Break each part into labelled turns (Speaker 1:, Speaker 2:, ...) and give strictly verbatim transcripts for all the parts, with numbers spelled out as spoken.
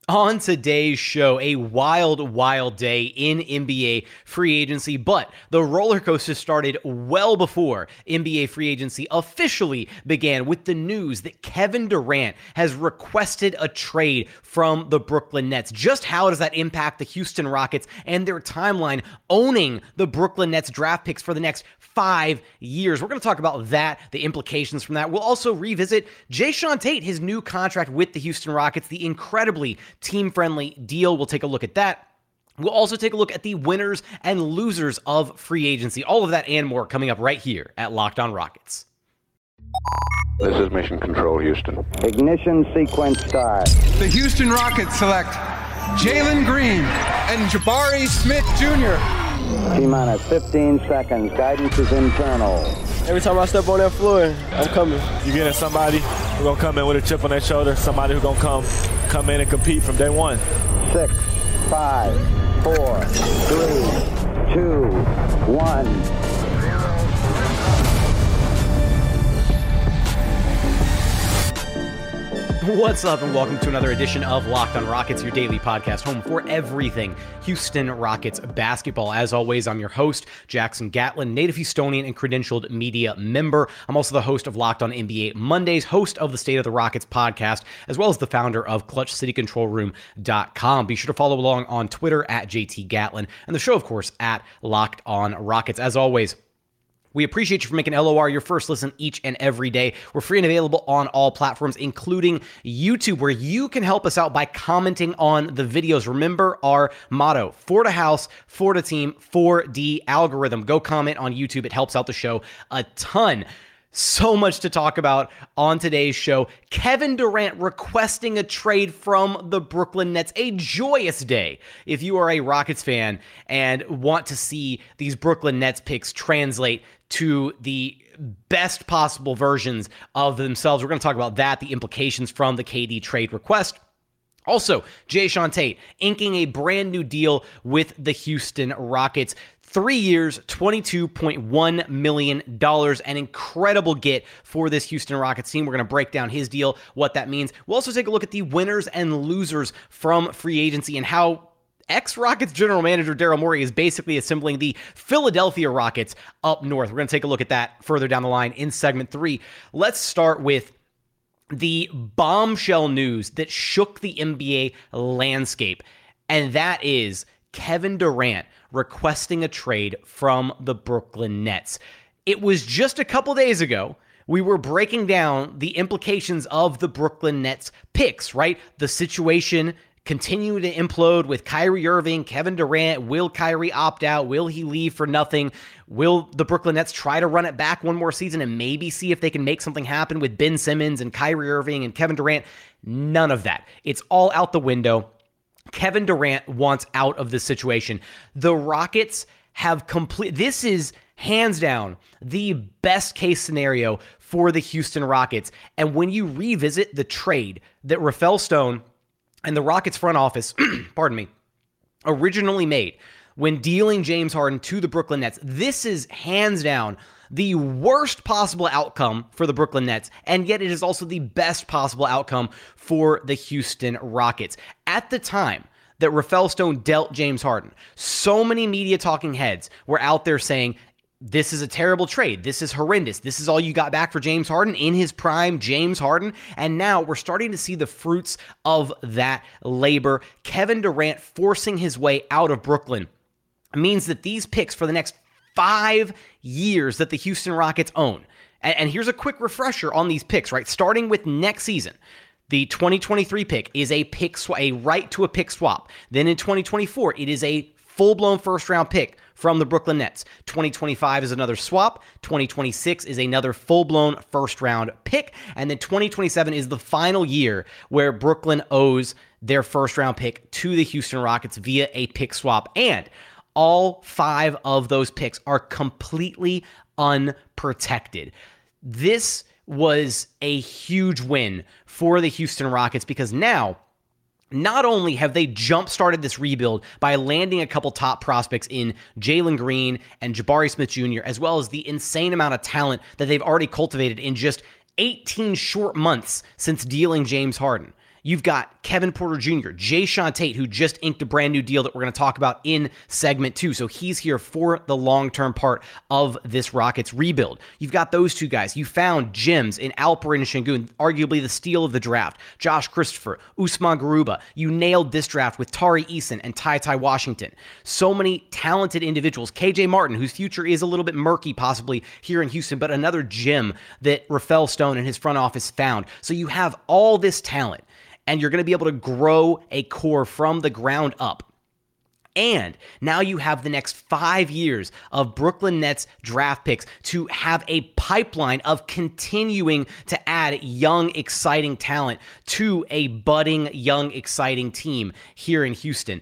Speaker 1: On today's show, a wild, wild day in N B A free agency, but the roller coaster started well before N B A free agency officially began with the news that Kevin Durant has requested a trade from the Brooklyn Nets. Just how does that impact the Houston Rockets and their timeline owning the Brooklyn Nets draft picks for the next five years? We're going to talk about that, the implications from that. We'll also revisit Jae'Sean Tate, his new contract with the Houston Rockets, the incredibly team-friendly deal. We'll take a look at that. We'll also take a look at the winners and losers of free agency. All of that and more coming up right here at Locked On Rockets.
Speaker 2: This is Mission Control, Houston.
Speaker 3: Ignition sequence start.
Speaker 4: The Houston Rockets select Jalen Green and Jabari Smith Junior
Speaker 3: T-minus fifteen seconds. Guidance is internal.
Speaker 5: Every time I step on that floor, I'm coming.
Speaker 6: You're getting somebody who's going to come in with a chip on their shoulder, somebody who's going to come come in and compete from day one.
Speaker 3: Six, five, four, three, two, one.
Speaker 1: What's up, and welcome to another edition of Locked On Rockets, your daily podcast home for everything Houston Rockets basketball. As always, I'm your host, Jackson Gatlin, native Houstonian and credentialed media member. I'm also the host of Locked On N B A Mondays, host of the State of the Rockets podcast, as well as the founder of Clutch City Control Room dot com. Be sure to follow along on Twitter at J T Gatlin, and the show, of course, at Locked On Rockets. As always, we appreciate you for making L O R your first listen each and every day. We're free and available on all platforms, including YouTube, where you can help us out by commenting on the videos. Remember our motto, for the house, for the team, for the algorithm. Go comment on YouTube. It helps out the show a ton. So much to talk about on today's show. Kevin Durant requesting a trade from the Brooklyn Nets. A joyous day if you are a Rockets fan and want to see these Brooklyn Nets picks translate to the best possible versions of themselves. We're going to talk about that, the implications from the K D trade request. Also, Jae'Sean Tate inking a brand new deal with the Houston Rockets. Three years, twenty-two point one million dollars, an incredible get for this Houston Rockets team. We're going to break down his deal, what that means. We'll also take a look at the winners and losers from free agency and how ex-Rockets general manager Daryl Morey is basically assembling the Philadelphia Rockets up north. We're going to take a look at that further down the line in segment three. Let's start with the bombshell news that shook the N B A landscape, and that is Kevin Durant requesting a trade from the Brooklyn Nets. It was just a couple days ago we were breaking down the implications of the Brooklyn Nets picks, right? The situation continuing to implode with Kyrie Irving, Kevin Durant. Will Kyrie opt out? Will he leave for nothing? Will the Brooklyn Nets try to run it back one more season and maybe see if they can make something happen with Ben Simmons and Kyrie Irving and Kevin Durant? None of that. It's all out the window. Kevin Durant wants out of this situation. The Rockets have complete. This is hands down the best case scenario for the Houston Rockets. And when you revisit the trade that Rafael Stone and the Rockets front office, pardon me, originally made when dealing James Harden to the Brooklyn Nets, this is hands down the worst possible outcome for the Brooklyn Nets, and yet it is also the best possible outcome for the Houston Rockets. At the time that Rafael Stone dealt James Harden, so many media talking heads were out there saying, this is a terrible trade. This is horrendous. This is all you got back for James Harden in his prime, James Harden. And now we're starting to see the fruits of that labor. Kevin Durant forcing his way out of Brooklyn means that these picks for the next five years that the Houston Rockets own. And, and here's a quick refresher on these picks, right? Starting with next season, the twenty twenty-three pick is a pick sw- a right to a pick swap. Then in twenty twenty-four, it is a full-blown first-round pick from the Brooklyn Nets. twenty twenty-five is another swap. twenty twenty-six is another full-blown first-round pick. And then twenty twenty-seven is the final year where Brooklyn owes their first-round pick to the Houston Rockets via a pick swap. And all five of those picks are completely unprotected. This was a huge win for the Houston Rockets because now, not only have they jump-started this rebuild by landing a couple top prospects in Jalen Green and Jabari Smith Junior, as well as the insane amount of talent that they've already cultivated in just eighteen short months since dealing James Harden. You've got Kevin Porter Junior, Jae'Sean Tate, who just inked a brand new deal that we're going to talk about in segment two. So he's here for the long-term part of this Rockets rebuild. You've got those two guys. You found gems in Alperen Sengun, arguably the steal of the draft. Josh Christopher, Usman Garuba. You nailed this draft with Tari Eason and Ty Ty Washington. So many talented individuals. K J Martin, whose future is a little bit murky possibly here in Houston, but another gem that Rafael Stone and his front office found. So you have all this talent, and you're going to be able to grow a core from the ground up. And now you have the next five years of Brooklyn Nets draft picks to have a pipeline of continuing to add young, exciting talent to a budding, young, exciting team here in Houston.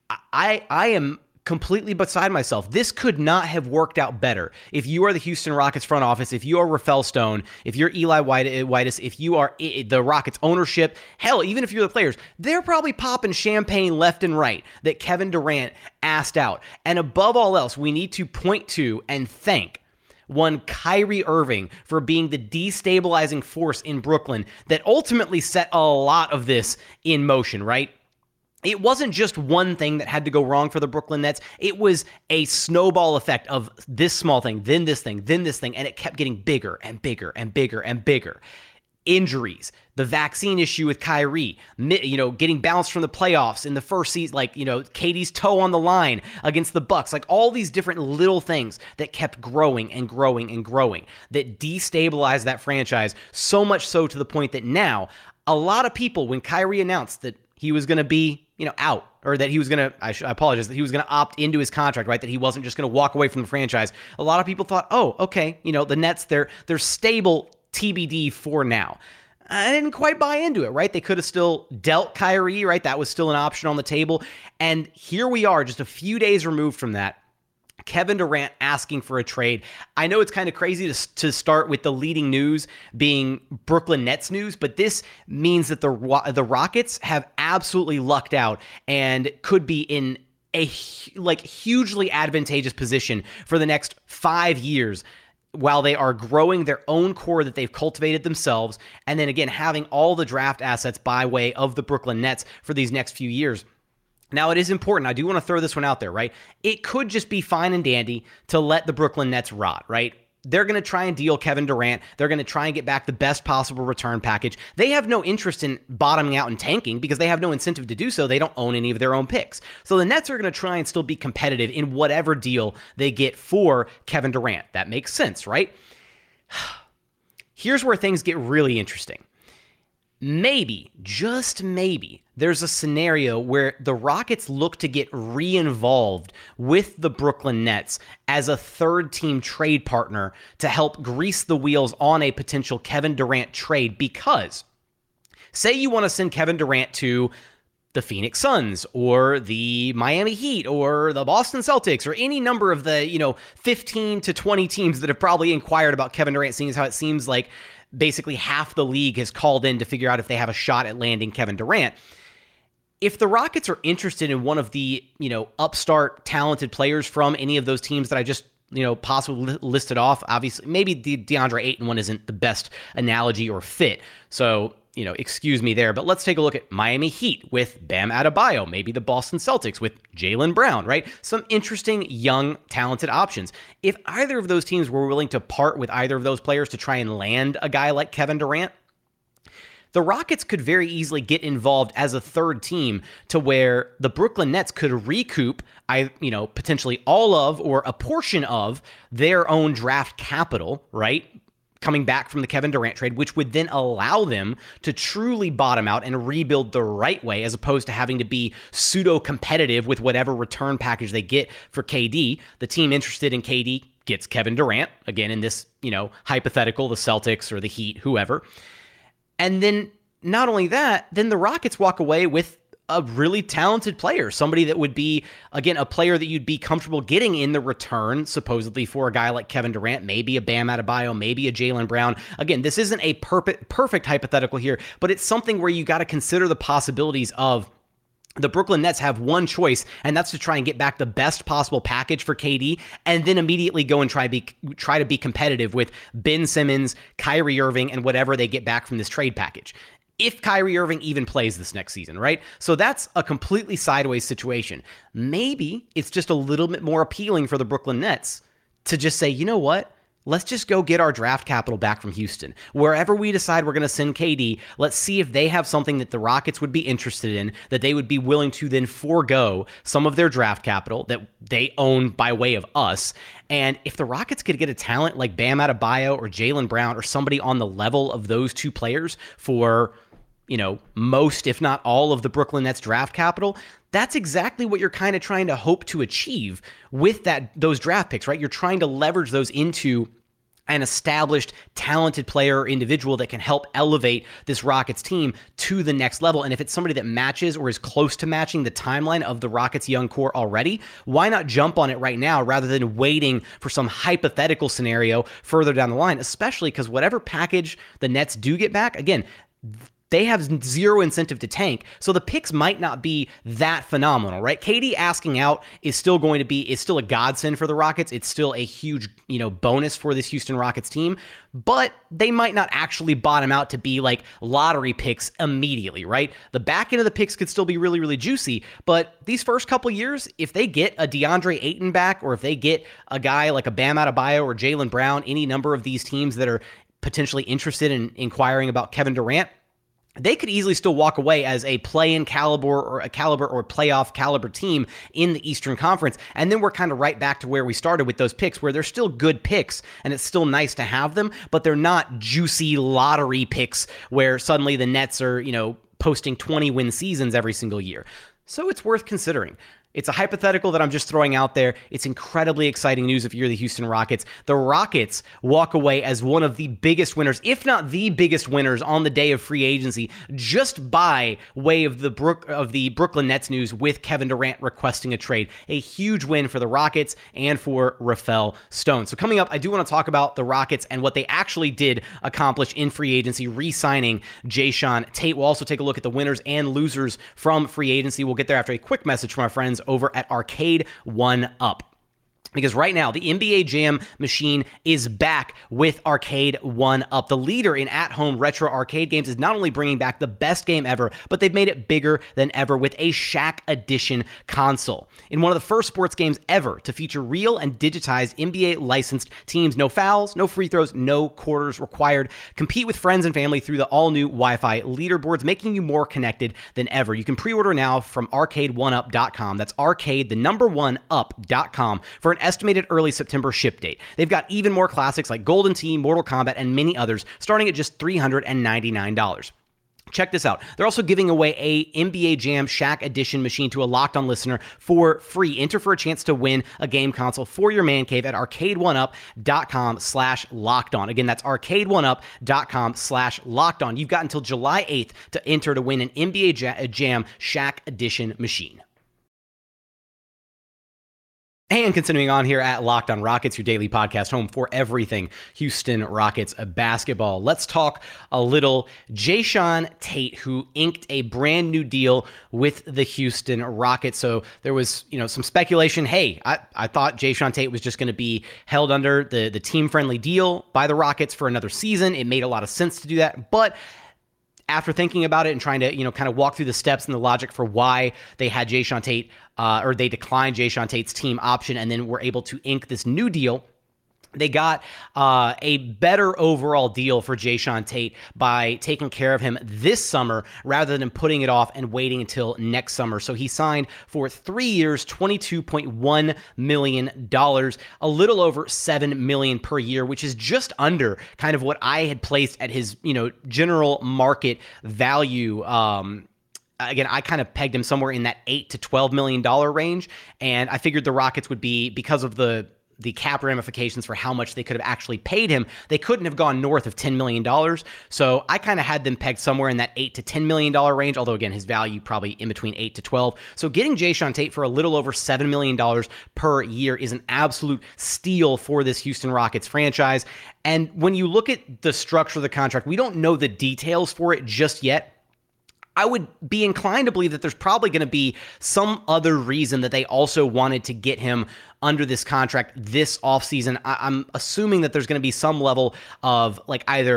Speaker 1: I, I am completely beside myself. This could not have worked out better. If you are the Houston Rockets front office, if you are Rafael Stone, if you're Eli Whitus, if you are the Rockets ownership, hell, even if you're the players, they're probably popping champagne left and right that Kevin Durant asked out. And above all else, we need to point to and thank one Kyrie Irving for being the destabilizing force in Brooklyn that ultimately set a lot of this in motion, right? It wasn't just one thing that had to go wrong for the Brooklyn Nets. It was a snowball effect of this small thing, then this thing, then this thing, and it kept getting bigger and bigger and bigger and bigger. Injuries, the vaccine issue with Kyrie, you know, getting bounced from the playoffs in the first season, like, you know, K D's toe on the line against the Bucks, like all these different little things that kept growing and growing and growing that destabilized that franchise, so much so to the point that now a lot of people, when Kyrie announced that he was going to be, you know, out, or that he was going to, I, I apologize, that he was going to opt into his contract, right? That he wasn't just going to walk away from the franchise. A lot of people thought, oh, okay, you know, the Nets, they're, they're stable T B D for now. I didn't quite buy into it, right? They could have still dealt Kyrie, right? That was still an option on the table. And here we are, just a few days removed from that. Kevin Durant asking for a trade. I know it's kind of crazy to, to start with the leading news being Brooklyn Nets news, but this means that the the Rockets have absolutely lucked out and could be in a like hugely advantageous position for the next five years while they are growing their own core that they've cultivated themselves, and then again having all the draft assets by way of the Brooklyn Nets for these next few years. Now, it is important. I do want to throw this one out there, right? It could just be fine and dandy to let the Brooklyn Nets rot, right? They're going to try and deal Kevin Durant. They're going to try and get back the best possible return package. They have no interest in bottoming out and tanking because they have no incentive to do so. They don't own any of their own picks. So the Nets are going to try and still be competitive in whatever deal they get for Kevin Durant. That makes sense, right? Here's where things get really interesting. Maybe, just maybe, there's a scenario where the Rockets look to get re-involved with the Brooklyn Nets as a third-team trade partner to help grease the wheels on a potential Kevin Durant trade, because say you want to send Kevin Durant to the Phoenix Suns or the Miami Heat or the Boston Celtics or any number of the, you know, fifteen to twenty teams that have probably inquired about Kevin Durant, seeing as how it seems like basically half the league has called in to figure out if they have a shot at landing Kevin Durant. If the Rockets are interested in one of the, you know, upstart talented players from any of those teams that I just, you know, possibly listed off, obviously, maybe the DeAndre Ayton one isn't the best analogy or fit. So, you know, excuse me there, but let's take a look at Miami Heat with Bam Adebayo, maybe the Boston Celtics with Jaylen Brown, right? Some interesting, young, talented options. If either of those teams were willing to part with either of those players to try and land a guy like Kevin Durant, the Rockets could very easily get involved as a third team to where the Brooklyn Nets could recoup, I, you know, potentially all of or a portion of their own draft capital, right? Coming back from the Kevin Durant trade, which would then allow them to truly bottom out and rebuild the right way, as opposed to having to be pseudo-competitive with whatever return package they get for K D. The team interested in K D gets Kevin Durant, again, in this, you know, hypothetical, the Celtics or the Heat, whoever. And then not only that, then the Rockets walk away with a really talented player, somebody that would be, again, a player that you'd be comfortable getting in the return, supposedly, for a guy like Kevin Durant, maybe a Bam Adebayo, maybe a Jaylen Brown. Again, this isn't a perfect, perfect hypothetical here, but it's something where you got to consider the possibilities of the Brooklyn Nets have one choice, and that's to try and get back the best possible package for K D, and then immediately go and try be try to be competitive with Ben Simmons, Kyrie Irving, and whatever they get back from this trade package. if Kyrie Irving even plays this next season, right? So that's a completely sideways situation. Maybe it's just a little bit more appealing for the Brooklyn Nets to just say, you know what? Let's just go get our draft capital back from Houston. Wherever we decide we're going to send K D, let's see if they have something that the Rockets would be interested in, that they would be willing to then forego some of their draft capital that they own by way of us. And if the Rockets could get a talent like Bam Adebayo or Jaylen Brown or somebody on the level of those two players for, you know, most, if not all of the Brooklyn Nets draft capital, that's exactly what you're kind of trying to hope to achieve with that those draft picks, right? You're trying to leverage those into an established, talented player or individual that can help elevate this Rockets team to the next level. And if it's somebody that matches or is close to matching the timeline of the Rockets' young core already, why not jump on it right now rather than waiting for some hypothetical scenario further down the line, especially because whatever package the Nets do get back, again, they have zero incentive to tank, so the picks might not be that phenomenal, right? K D asking out is still going to be, is still a godsend for the Rockets. It's still a huge, you know, bonus for this Houston Rockets team, but they might not actually bottom out to be like lottery picks immediately, right? The back end of the picks could still be really, really juicy, but these first couple years, if they get a DeAndre Ayton back, or if they get a guy like a Bam Adebayo or Jaylen Brown, any number of these teams that are potentially interested in inquiring about Kevin Durant, they could easily still walk away as a play-in caliber or a caliber or playoff caliber team in the Eastern Conference. And then we're kind of right back to where we started with those picks, where they're still good picks and it's still nice to have them, but they're not juicy lottery picks where suddenly the Nets are, you know, posting twenty win seasons every single year. So it's worth considering. It's a hypothetical that I'm just throwing out there. It's incredibly exciting news if you're the Houston Rockets. The Rockets walk away as one of the biggest winners, if not the biggest winners on the day of free agency, just by way of the Brook of the Brooklyn Nets news with Kevin Durant requesting a trade. A huge win for the Rockets and for Rafael Stone. So coming up, I do want to talk about the Rockets and what they actually did accomplish in free agency, re-signing Jae'Sean Tate. We'll also take a look at the winners and losers from free agency. We'll get there after a quick message from our friends over at Arcade One Up. Because right now, the N B A Jam machine is back with Arcade One Up. The leader in at-home retro arcade games is not only bringing back the best game ever, but they've made it bigger than ever with a Shaq Edition console. In one of the first sports games ever to feature real and digitized N B A licensed teams, no fouls, no free throws, no quarters required. Compete with friends and family through the all-new Wi-Fi leaderboards, making you more connected than ever. You can pre-order now from arcade one up dot com. That's arcade, the number one up dot com for an estimated early September ship date. They've got even more classics like Golden Tee, Mortal Kombat, and many others, starting at just three hundred ninety-nine dollars. Check this out. They're also giving away a N B A Jam Shaq Edition machine to a Locked On listener for free. Enter for a chance to win a game console for your man cave at arcade one up dot com slash locked on. Again, that's arcade one up dot com slash locked on. You've got until July eighth to enter to win an N B A Jam Shaq Edition machine. And continuing on here at Locked On Rockets, your daily podcast home for everything Houston Rockets basketball. Let's talk a little Jae'Sean Tate, who inked a brand new deal with the Houston Rockets. So there was, you know, some speculation. Hey, I, I thought Jae'Sean Tate was just going to be held under the, the team-friendly deal by the Rockets for another season. It made a lot of sense to do that. But after thinking about it and trying to, you know, kind of walk through the steps and the logic for why they had Jae'Sean Tate, uh, or they declined Jae'Sean Tate's team option and then were able to ink this new deal, they got uh, a better overall deal for Jae'Sean Tate by taking care of him this summer rather than putting it off and waiting until next summer. So he signed for three years, twenty-two point one million dollars, a little over seven million dollars per year, which is just under kind of what I had placed at his, you know, general market value. Um, Again, I kind of pegged him somewhere in that eight to twelve million dollars range, and I figured the Rockets would be, because of the the cap ramifications for how much they could have actually paid him, they couldn't have gone north of ten million dollars. So I kind of had them pegged somewhere in that eight to ten million dollars range, although again, his value probably in between eight to twelve. So getting Jae'Sean Tate for a little over seven million dollars per year is an absolute steal for this Houston Rockets franchise. And when you look at the structure of the contract, we don't know the details for it just yet. I would be inclined to believe that there's probably going to be some other reason that they also wanted to get him under this contract this offseason. I- I'm assuming that there's going to be some level of like either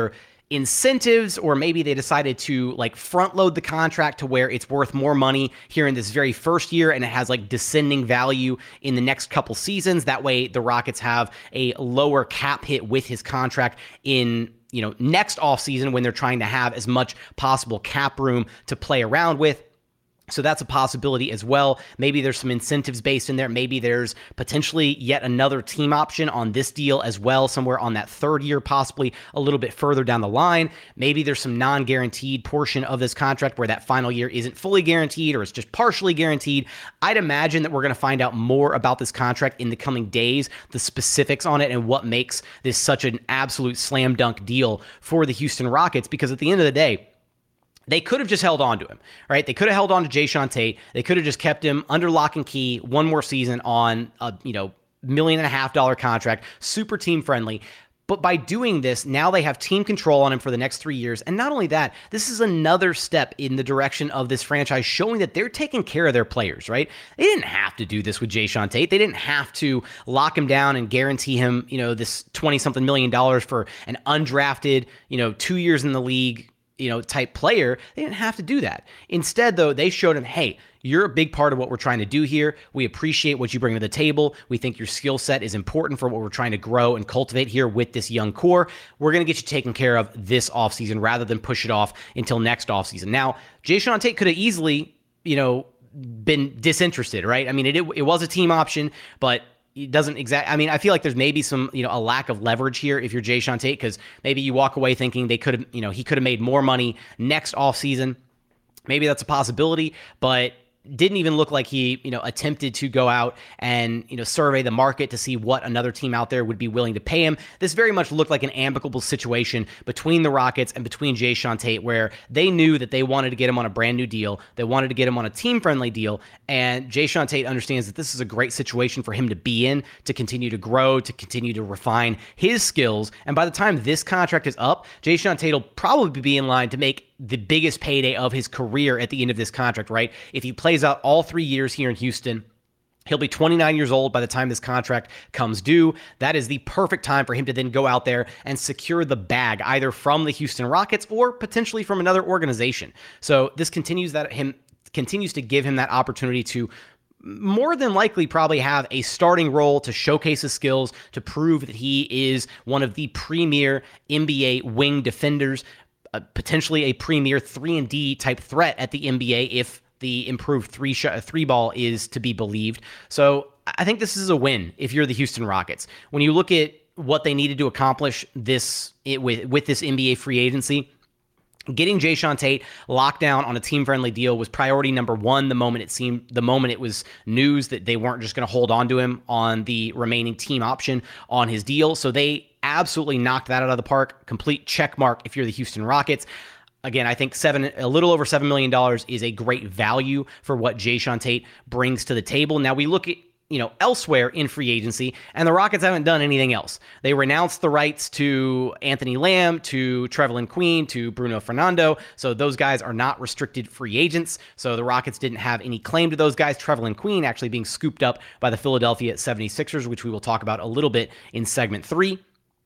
Speaker 1: incentives, or maybe they decided to like front load the contract to where it's worth more money here in this very first year and it has like descending value in the next couple seasons. That way the Rockets have a lower cap hit with his contract in, you know, next offseason when they're trying to have as much possible cap room to play around with. So that's a possibility as well. Maybe there's some incentives based in there. Maybe there's potentially yet another team option on this deal as well, somewhere on that third year, possibly a little bit further down the line. Maybe there's some non-guaranteed portion of this contract where that final year isn't fully guaranteed or it's just partially guaranteed. I'd imagine that we're going to find out more about this contract in the coming days, the specifics on it and what makes this such an absolute slam dunk deal for the Houston Rockets, because at the end of the day, they could have just held on to him, right? They could have held on to Jae'Sean Tate. They could have just kept him under lock and key one more season on a, you know, million and a half dollar contract, super team friendly. But by doing this, now they have team control on him for the next three years. And not only that, this is another step in the direction of this franchise showing that they're taking care of their players, right? They didn't have to do this with Jae'Sean Tate. They didn't have to lock him down and guarantee him, you know, this twenty something million dollars for an undrafted, you know, two years in the league, you know, type player. They didn't have to do that. Instead, though, they showed him, hey, you're a big part of what we're trying to do here. We appreciate what you bring to the table. We think your skill set is important for what we're trying to grow and cultivate here with this young core. We're going to get you taken care of this offseason rather than push it off until next offseason. Now, Jae'Sean Tate could have easily, you know, been disinterested, right? I mean, it, it was a team option, but it doesn't exact. I mean, I feel like there's maybe some, you know, a lack of leverage here if you're Jae'Sean Tate, because maybe you walk away thinking they could have, you know, he could have made more money next offseason. Maybe that's a possibility, but didn't even look like he, you know, attempted to go out and, you know, survey the market to see what another team out there would be willing to pay him. This very much looked like an amicable situation between the Rockets and between Jae'Sean Tate, where they knew that they wanted to get him on a brand new deal. They wanted to get him on a team-friendly deal, and Jae'Sean Tate understands that this is a great situation for him to be in, to continue to grow, to continue to refine his skills. And by the time this contract is up, Jae'Sean Tate will probably be in line to make the biggest payday of his career at the end of this contract, right? If he plays out all three years here in Houston, he'll be twenty-nine years old by the time this contract comes due. That is the perfect time for him to then go out there and secure the bag, either from the Houston Rockets or potentially from another organization. So this continues that him continues to give him that opportunity to more than likely probably have a starting role, to showcase his skills, to prove that he is one of the premier N B A wing defenders, uh, potentially a premier three and D type threat at the N B A if the improved three shot, three ball is to be believed. So I think this is a win if you're the Houston Rockets. When you look at what they needed to accomplish this it, with with this N B A free agency, getting Jae'Sean Tate locked down on a team-friendly deal was priority number one. The moment it seemed, the moment it was news that they weren't just going to hold on to him on the remaining team option on his deal, so they absolutely knocked that out of the park. Complete check mark if you're the Houston Rockets. Again, I think seven, a little over seven million dollars is a great value for what Jae'Sean Tate brings to the table. Now we look at, you know, elsewhere in free agency, and the Rockets haven't done anything else. They renounced the rights to Anthony Lamb, to Trevelin Queen, to Bruno Fernando. So those guys are not restricted free agents. So the Rockets didn't have any claim to those guys. Trevelin Queen actually being scooped up by the Philadelphia seventy-sixers, which we will talk about a little bit in segment three.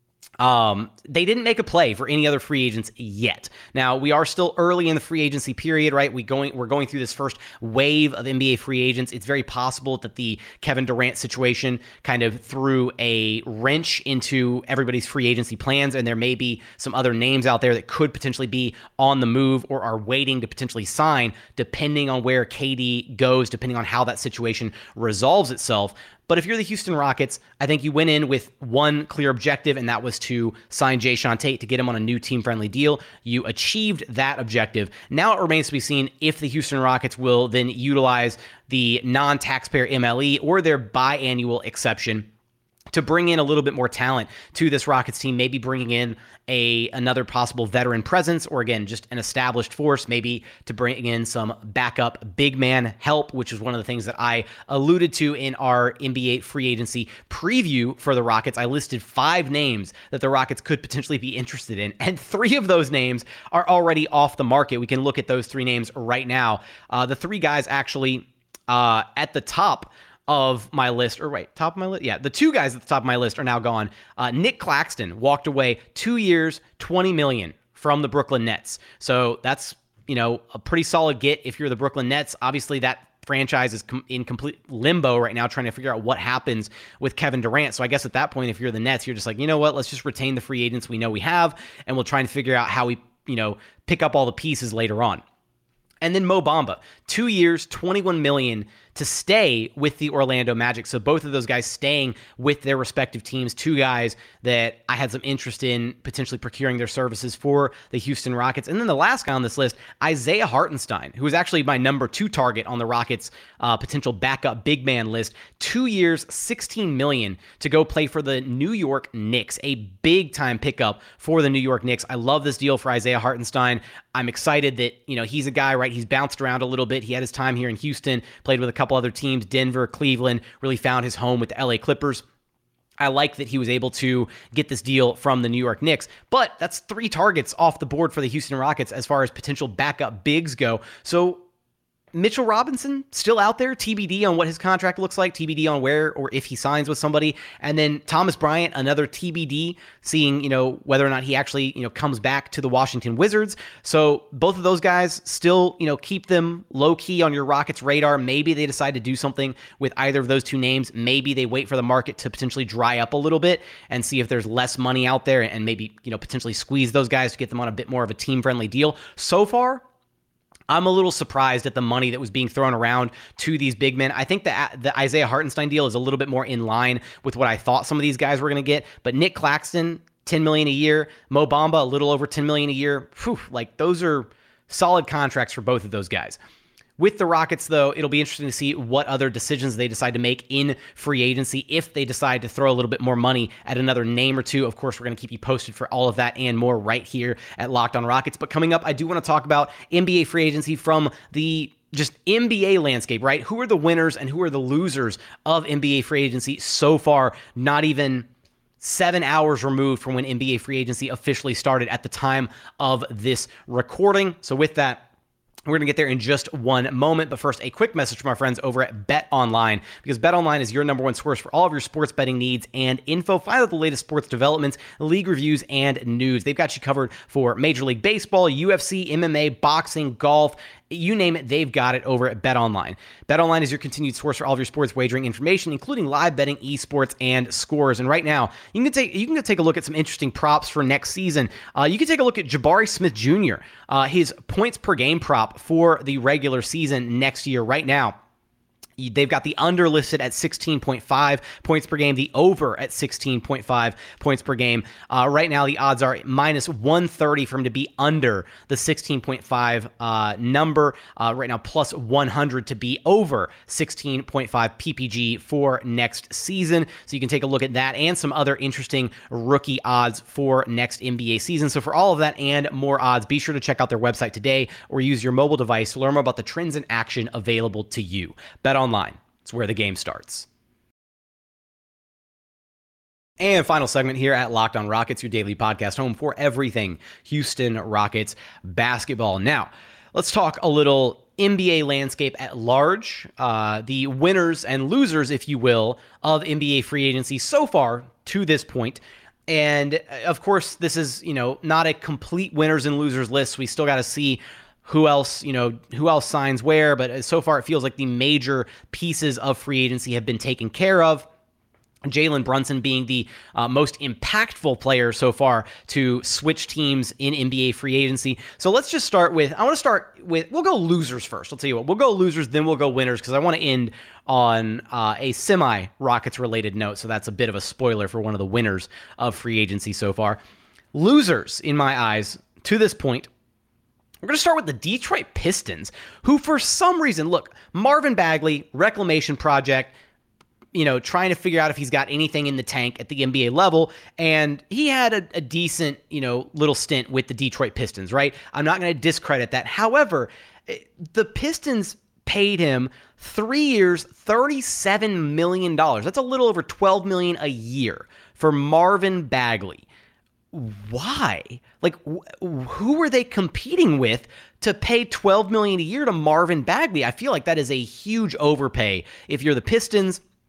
Speaker 1: Um, they didn't make a play for any other free agents yet. Now, we are still early in the free agency period, right? We going, we're going through this first wave of N B A free agents. It's very possible that the Kevin Durant situation kind of threw a wrench into everybody's free agency plans, and there may be some other names out there that could potentially be on the move or are waiting to potentially sign, depending on where K D goes, depending on how that situation resolves itself. But if you're the Houston Rockets, I think you went in with one clear objective, and that was to sign Jae'Sean Tate to get him on a new team-friendly deal. You achieved that objective. Now it remains to be seen if the Houston Rockets will then utilize the non-taxpayer M L E or their biannual exception to bring in a little bit more talent to this Rockets team, maybe bringing in a another possible veteran presence, or again, just an established force, maybe to bring in some backup big man help, which is one of the things that I alluded to in our N B A free agency preview for the Rockets. I listed five names that the Rockets could potentially be interested in, and three of those names are already off the market. We can look at those three names right now. Uh, the three guys actually uh, at the top of my list, or wait, top of my list? Yeah, the two guys at the top of my list are now gone. Uh, Nick Claxton walked away two years, twenty million dollars from the Brooklyn Nets. So that's, you know, a pretty solid get if you're the Brooklyn Nets. Obviously, that franchise is com- in complete limbo right now, trying to figure out what happens with Kevin Durant. So I guess at that point, if you're the Nets, you're just like, you know what, let's just retain the free agents we know we have, and we'll try and figure out how we, you know, pick up all the pieces later on. And then Mo Bamba, two years, twenty-one million dollars to stay with the Orlando Magic. So both of those guys staying with their respective teams, two guys that I had some interest in potentially procuring their services for the Houston Rockets. And then the last guy on this list, Isaiah Hartenstein, who is actually my number two target on the Rockets uh, potential backup big man list. Two years, sixteen million dollars to go play for the New York Knicks, a big time pickup for the New York Knicks. I love this deal for Isaiah Hartenstein. I'm excited that, you know, he's a guy, right? He's bounced around a little bit. He had his time here in Houston, played with a couple other teams, Denver, Cleveland, really found his home with the L A Clippers. I like that he was able to get this deal from the New York Knicks, but that's three targets off the board for the Houston Rockets as far as potential backup bigs go. So Mitchell Robinson still out there, T B D on what his contract looks like, T B D on where or if he signs with somebody. And then Thomas Bryant, another T B D, seeing, you know, whether or not he actually, you know, comes back to the Washington Wizards. So both of those guys still, you know, keep them low key on your Rockets radar. Maybe they decide to do something with either of those two names. Maybe they wait for the market to potentially dry up a little bit and see if there's less money out there and maybe, you know, potentially squeeze those guys to get them on a bit more of a team friendly deal. So far, I'm a little surprised at the money that was being thrown around to these big men. I think the, the Isaiah Hartenstein deal is a little bit more in line with what I thought some of these guys were going to get. But Nick Claxton, ten million dollars a year. Mo Bamba, a little over ten million dollars a year. Whew, like those are solid contracts for both of those guys. With the Rockets, though, it'll be interesting to see what other decisions they decide to make in free agency if they decide to throw a little bit more money at another name or two. Of course, we're going to keep you posted for all of that and more right here at Locked On Rockets. But coming up, I do want to talk about N B A free agency from the just N B A landscape, right? Who are the winners and who are the losers of N B A free agency so far? Not even seven hours removed from when N B A free agency officially started at the time of this recording. So with that, we're going to get there in just one moment, but first, a quick message from our friends over at BetOnline, because BetOnline is your number one source for all of your sports betting needs and info. Find out the latest sports developments, league reviews, and news. They've got you covered for Major League Baseball, U F C, M M A, boxing, golf. You name it, they've got it over at BetOnline. BetOnline is your continued source for all of your sports wagering information, including live betting, esports, and scores. And right now, you can take you can take a look at some interesting props for next season. Uh, you can take a look at Jabari Smith Junior, uh, his points per game prop for the regular season next year. Right now, they've got the under listed at sixteen point five points per game, the over at sixteen point five points per game. Uh, right now, the odds are minus one thirty for him to be under the sixteen point five uh, number. Uh, right now, plus one hundred to be over sixteen point five P P G for next season. So you can take a look at that and some other interesting rookie odds for next N B A season. So for all of that and more odds, be sure to check out their website today or use your mobile device to learn more about the trends in action available to you. Bet online. It's where the game starts. And final segment here at Locked On Rockets, your daily podcast home for everything Houston Rockets basketball. Now, let's talk a little N B A landscape at large, uh, the winners and losers, if you will, of N B A free agency so far to this point. And of course, this is, you know, not a complete winners and losers list. We still got to see who else, you know, who else signs where, but so far it feels like the major pieces of free agency have been taken care of. Jalen Brunson being the uh, most impactful player so far to switch teams in N B A free agency. So let's just start with, I want to start with, we'll go losers first. I'll tell you what, we'll go losers, then we'll go winners, because I want to end on uh, a semi-Rockets related note. So that's a bit of a spoiler for one of the winners of free agency so far. Losers, in my eyes, to this point, we're going to start with the Detroit Pistons, who for some reason, look, Marvin Bagley, reclamation project, you know, trying to figure out if he's got anything in the tank at the N B A level. And he had a, a decent, you know, little stint with the Detroit Pistons, right? I'm not going to discredit that. However, the Pistons paid him three years, thirty-seven million dollars. That's a little over twelve million dollars a year for Marvin Bagley. Why? Like, wh- who were they competing with to pay twelve million dollars a year to Marvin Bagley? I feel like that is a huge overpay if you're the Pistons,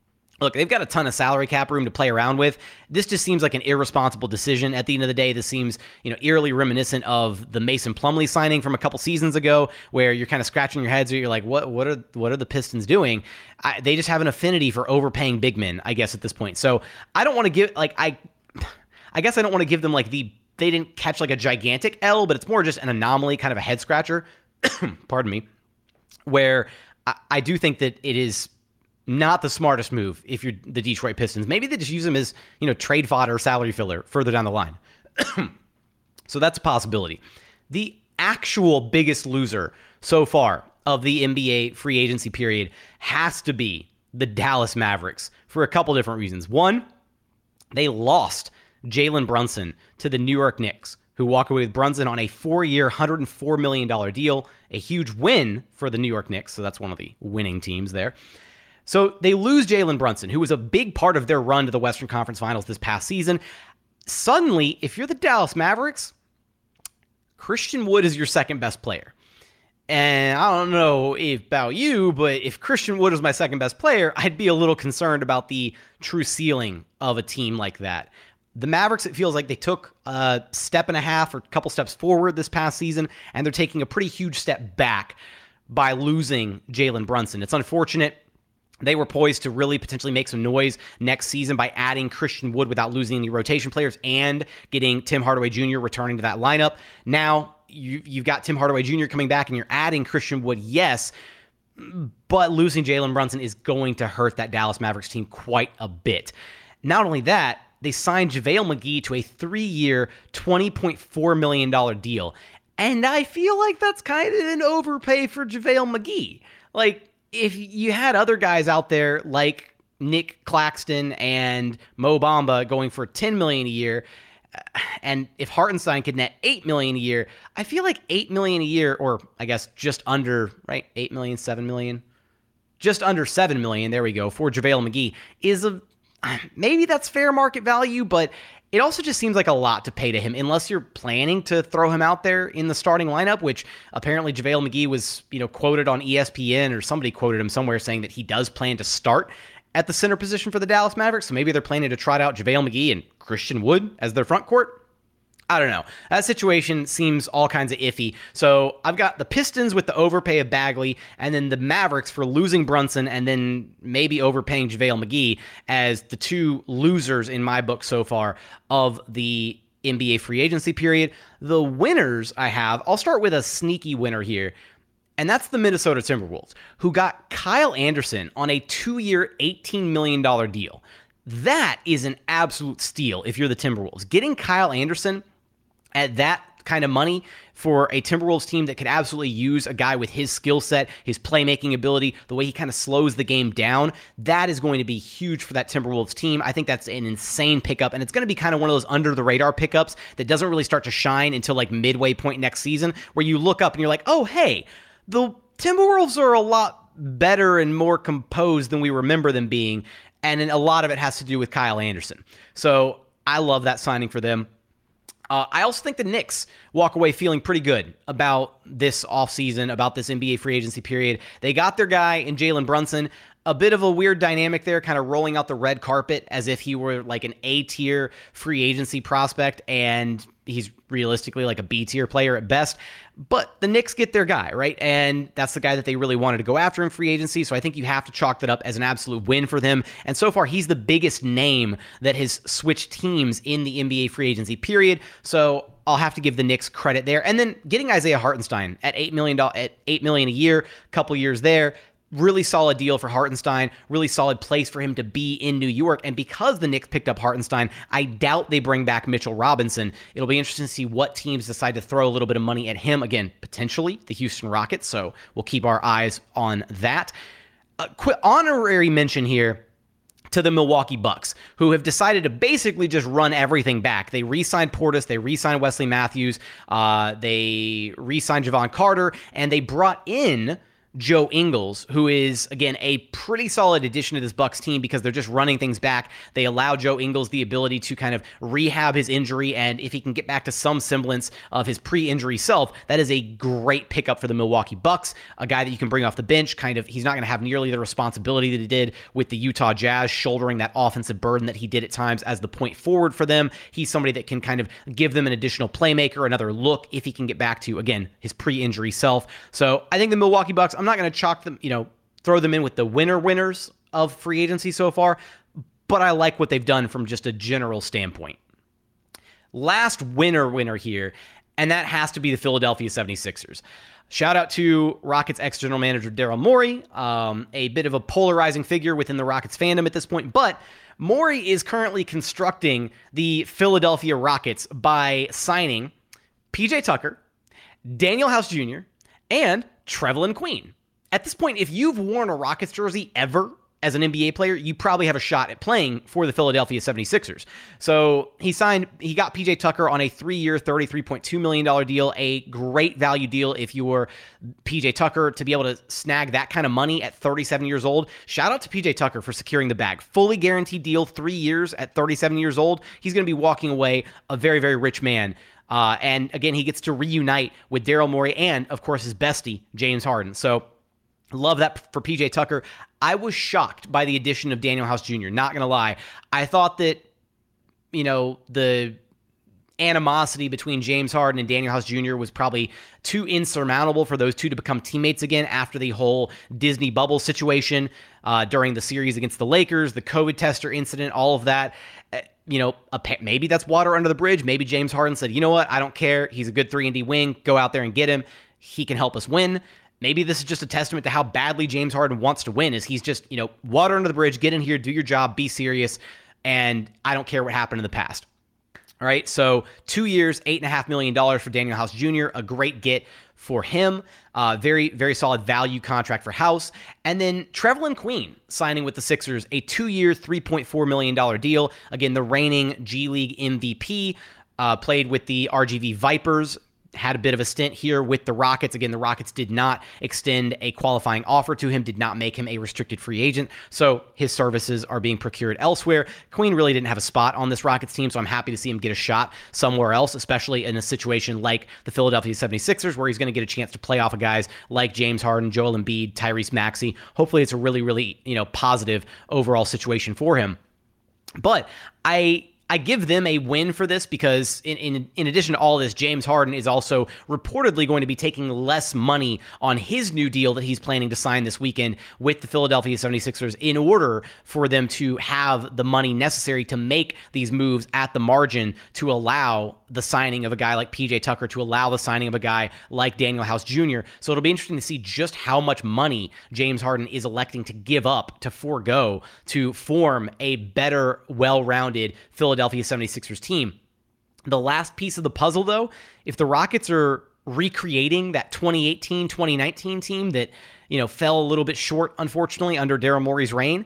Speaker 1: Look, they've got a ton of salary cap room to play around with. This just seems like an irresponsible decision at the end of the day. This seems, you know, eerily reminiscent of the Mason Plumlee signing from a couple seasons ago, where you're kind of scratching your heads, or you're like, what, what are, what are the Pistons doing? I, they just have an affinity for overpaying big men, I guess, at this point. So I don't want to give, like, I, I guess I don't want to give them like the, they didn't catch like a gigantic L, but it's more just an anomaly, kind of a head scratcher. Pardon me, where I, I do think that it is not the smartest move if you're the Detroit Pistons. Maybe they just use them as, you know, trade fodder, salary filler further down the line. So that's a possibility. The actual biggest loser so far of the N B A free agency period has to be the Dallas Mavericks for a couple different reasons. One, they lost Jalen Brunson to the New York Knicks, who walk away with Brunson on a four-year, one hundred four million dollars deal, a huge win for the New York Knicks. So that's one of the winning teams there. So they lose Jalen Brunson, who was a big part of their run to the Western Conference Finals this past season. Suddenly, if you're the Dallas Mavericks, Christian Wood is your second best player. And I don't know if about you, but if Christian Wood was my second best player, I'd be a little concerned about the true ceiling of a team like that. The Mavericks, it feels like they took a step and a half or a couple steps forward this past season, and they're taking a pretty huge step back by losing Jalen Brunson. It's unfortunate. They were poised to really potentially make some noise next season by adding Christian Wood without losing any rotation players and getting Tim Hardaway Junior returning to that lineup. Now you, you've got Tim Hardaway Junior coming back and you're adding Christian Wood, yes, but losing Jalen Brunson is going to hurt that Dallas Mavericks team quite a bit. Not only that, they signed JaVale McGee to a three-year, twenty point four million dollars deal. And I feel like that's kind of an overpay for JaVale McGee. Like, if you had other guys out there like Nick Claxton and Mo Bamba going for ten million dollars a year, and if Hartenstein could net eight million dollars a year, I feel like eight million dollars a year, or I guess just under, right, eight million dollars, seven million dollars, just under seven million dollars, there we go, for JaVale McGee, is a, maybe that's fair market value, but it also just seems like a lot to pay to him unless you're planning to throw him out there in the starting lineup, which apparently JaVale McGee was, you know, quoted on E S P N, or somebody quoted him somewhere saying that he does plan to start at the center position for the Dallas Mavericks. So maybe they're planning to trot out JaVale McGee and Christian Wood as their front court. I don't know. That situation seems all kinds of iffy. So I've got the Pistons with the overpay of Bagley, and then the Mavericks for losing Brunson and then maybe overpaying JaVale McGee as the two losers in my book so far of the N B A free agency period. The winners I have, I'll start with a sneaky winner here, and that's the Minnesota Timberwolves, who got Kyle Anderson on a two-year, eighteen million dollars deal. That is an absolute steal if you're the Timberwolves. Getting Kyle Anderson at that kind of money for a Timberwolves team that could absolutely use a guy with his skill set, his playmaking ability, the way he kind of slows the game down, that is going to be huge for that Timberwolves team. I think that's an insane pickup, and it's going to be kind of one of those under-the-radar pickups that doesn't really start to shine until like midway point next season, where you look up and you're like, oh, hey, the Timberwolves are a lot better and more composed than we remember them being, and a lot of it has to do with Kyle Anderson. So I love that signing for them. Uh, I also think the Knicks walk away feeling pretty good about this offseason, about this N B A free agency period. They got their guy in Jalen Brunson. A bit of a weird dynamic there, kind of rolling out the red carpet as if he were like an A-tier free agency prospect, and he's realistically like a B-tier player at best. But the Knicks get their guy, right? And that's the guy that they really wanted to go after in free agency, so I think you have to chalk that up as an absolute win for them. And so far, he's the biggest name that has switched teams in the N B A free agency period, so I'll have to give the Knicks credit there. And then getting Isaiah Hartenstein at eight million dollars, at eight million dollars a year, couple years there, really solid deal for Hartenstein, really solid place for him to be in New York. And because the Knicks picked up Hartenstein, I doubt they bring back Mitchell Robinson. It'll be interesting to see what teams decide to throw a little bit of money at him. Again, potentially the Houston Rockets, so we'll keep our eyes on that. A quick honorary mention here to the Milwaukee Bucks, who have decided to basically just run everything back. They re-signed Portis, they re-signed Wesley Matthews, uh, they re-signed Javon Carter, and they brought in Joe Ingles, who is, again, a pretty solid addition to this Bucs team because they're just running things back. They allow Joe Ingles the ability to kind of rehab his injury, and if he can get back to some semblance of his pre-injury self, that is a great pickup for the Milwaukee Bucks, a guy that you can bring off the bench. Kind of, he's not going to have nearly the responsibility that he did with the Utah Jazz, shouldering that offensive burden that he did at times as the point forward for them. He's somebody that can kind of give them an additional playmaker, another look if he can get back to, again, his pre-injury self. So I think the Milwaukee Bucks, I'm not going to chalk them, you know, throw them in with the winner winners of free agency so far, but I like what they've done from just a general standpoint. Last winner winner here, and that has to be the Philadelphia seventy-sixers. Shout out to Rockets ex-general manager Daryl Morey, um, a bit of a polarizing figure within the Rockets fandom at this point, but Morey is currently constructing the Philadelphia Rockets by signing P J Tucker, Daniel House Junior, and Trevelin Queen. At this point, if you've worn a Rockets jersey ever as an N B A player, you probably have a shot at playing for the Philadelphia seventy-sixers. So he signed, he got P J Tucker on a three-year, thirty-three point two million dollars deal, a great value deal if you were P J Tucker to be able to snag that kind of money at thirty-seven years old. Shout out to P J Tucker for securing the bag. Fully guaranteed deal, three years at thirty-seven years old. He's going to be walking away a very, very rich man. Uh, and again, he gets to reunite with Daryl Morey and, of course, his bestie, James Harden. So love that for P J Tucker. I was shocked by the addition of Daniel House Junior Not going to lie. I thought that, you know, the animosity between James Harden and Daniel House Junior was probably too insurmountable for those two to become teammates again after the whole Disney bubble situation uh, during the series against the Lakers, the COVID tester incident, all of that. Uh, you know, maybe that's water under the bridge. Maybe James Harden said, you know what? I don't care. He's a good three and D wing. Go out there and get him. He can help us win. Maybe this is just a testament to how badly James Harden wants to win, is he's just, you know, water under the bridge, get in here, do your job, be serious, and I don't care what happened in the past. All right, so two years, eight point five million dollars for Daniel House Junior, a great get for him. Uh, very, very solid value contract for House. And then Trevelin Queen signing with the Sixers, a two-year, three point four million dollars deal. Again, the reigning G League M V P, uh, played with the R G V Vipers, had a bit of a stint here with the Rockets. Again, the Rockets did not extend a qualifying offer to him, did not make him a restricted free agent, so his services are being procured elsewhere. Queen really didn't have a spot on this Rockets team, so I'm happy to see him get a shot somewhere else, especially in a situation like the Philadelphia seventy-sixers, where he's going to get a chance to play off of guys like James Harden, Joel Embiid, Tyrese Maxey. Hopefully it's a really, really, you know, positive overall situation for him. But I... I give them a win for this because in, in in addition to all this, James Harden is also reportedly going to be taking less money on his new deal that he's planning to sign this weekend with the Philadelphia seventy-sixers in order for them to have the money necessary to make these moves at the margin to allow the signing of a guy like P J Tucker, to allow the signing of a guy like Daniel House Junior So it'll be interesting to see just how much money James Harden is electing to give up, to forego, to form a better, well-rounded Philadelphia seventy-sixers team. The last piece of the puzzle, though, if the Rockets are recreating that twenty eighteen twenty nineteen team that, you know, fell a little bit short, unfortunately, under Daryl Morey's reign,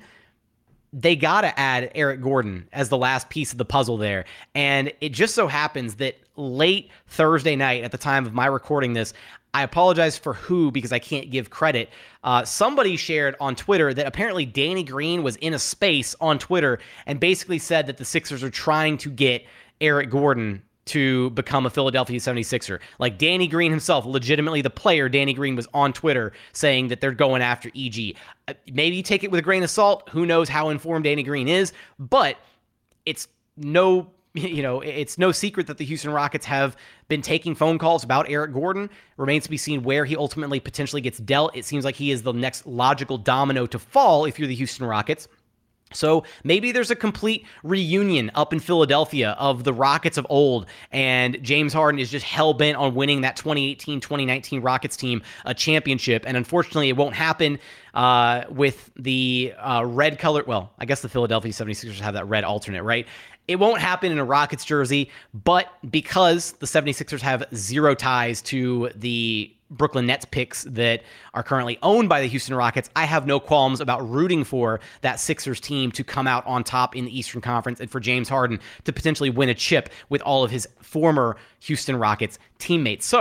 Speaker 1: they got to add Eric Gordon as the last piece of the puzzle there. And it just so happens that late Thursday night, at the time of my recording this, I apologize for who, because I can't give credit. Uh, somebody shared on Twitter that apparently Danny Green was in a space on Twitter and basically said that the Sixers are trying to get Eric Gordon to become a Philadelphia seventy-sixer. Like Danny Green himself, legitimately the player, Danny Green, was on Twitter saying that they're going after E G. Uh, maybe you take it with a grain of salt. Who knows how informed Danny Green is, but it's no, you know, it's no secret that the Houston Rockets have been taking phone calls about Eric Gordon. Remains to be seen where he ultimately potentially gets dealt. It seems like he is the next logical domino to fall if you're the Houston Rockets. So maybe there's a complete reunion up in Philadelphia of the Rockets of old, and James Harden is just hell-bent on winning that twenty eighteen twenty nineteen Rockets team a championship. And unfortunately, it won't happen uh, with the uh, red color. Well, I guess the Philadelphia seventy-sixers have that red alternate, right? It won't happen in a Rockets jersey, but because the seventy-sixers have zero ties to the Brooklyn Nets picks that are currently owned by the Houston Rockets, I have no qualms about rooting for that Sixers team to come out on top in the Eastern Conference and for James Harden to potentially win a chip with all of his former Houston Rockets teammates. So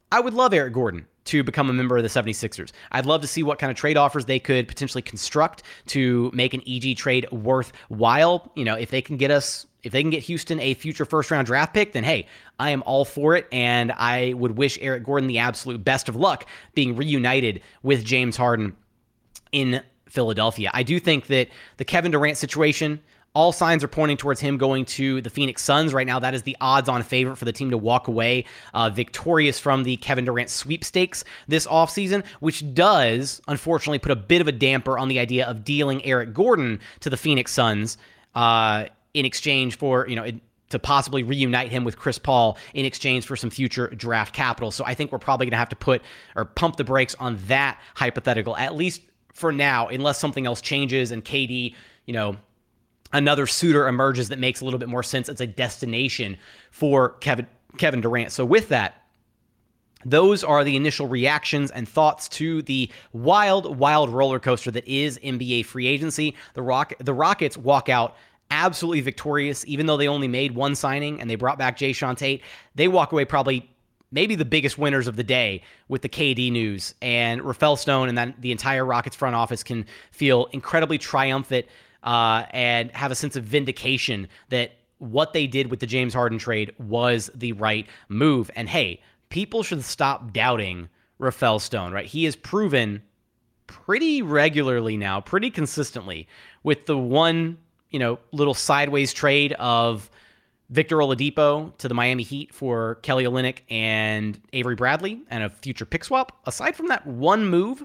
Speaker 1: I would love Eric Gordon to become a member of the seventy-sixers. I'd love to see what kind of trade offers they could potentially construct to make an E G trade worthwhile. You know, if they can get us, if they can get Houston a future first round draft pick, then hey, I am all for it. And I would wish Eric Gordon the absolute best of luck being reunited with James Harden in Philadelphia. I do think that the Kevin Durant situation, all signs are pointing towards him going to the Phoenix Suns. Right now, that is the odds-on favorite for the team to walk away uh, victorious from the Kevin Durant sweepstakes this offseason, which does, unfortunately, put a bit of a damper on the idea of dealing Eric Gordon to the Phoenix Suns uh, in exchange for, you know, it, to possibly reunite him with Chris Paul in exchange for some future draft capital. So I think we're probably going to have to put or pump the brakes on that hypothetical, at least for now, unless something else changes and K D, you know, another suitor emerges that makes a little bit more sense as a destination for Kevin Kevin Durant. So with that, those are the initial reactions and thoughts to the wild, wild roller coaster that is N B A free agency. The Rock, the Rockets walk out absolutely victorious, even though they only made one signing and they brought back Jae'Sean Tate. They walk away probably maybe the biggest winners of the day with the K D news. And Rafael Stone and then the entire Rockets front office can feel incredibly triumphant Uh, and have a sense of vindication that what they did with the James Harden trade was the right move. And hey, people should stop doubting Rafael Stone, right? He has proven pretty regularly now, pretty consistently, with the one, you know, little sideways trade of Victor Oladipo to the Miami Heat for Kelly Olynyk and Avery Bradley and a future pick swap. Aside from that one move,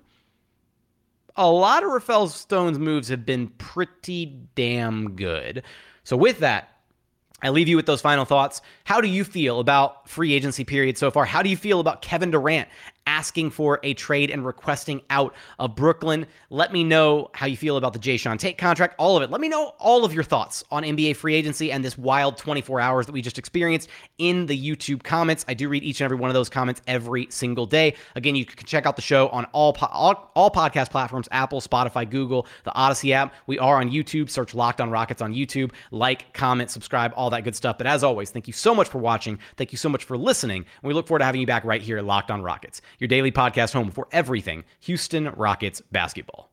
Speaker 1: a lot of Rafael Stone's moves have been pretty damn good. So with that, I leave you with those final thoughts. How do you feel about free agency period so far? How do you feel about Kevin Durant asking for a trade and requesting out of Brooklyn? Let me know how you feel about the Jae'Sean Tate contract, all of it. Let me know all of your thoughts on N B A free agency and this wild twenty-four hours that we just experienced in the YouTube comments. I do read each and every one of those comments every single day. Again, you can check out the show on all, po- all, all podcast platforms, Apple, Spotify, Google, the Odyssey app. We are on YouTube. Search Locked on Rockets on YouTube. Like, comment, subscribe, all that good stuff. But as always, thank you so much for watching. Thank you so much for listening. And we look forward to having you back right here at Locked on Rockets, your daily podcast home for everything Houston Rockets basketball.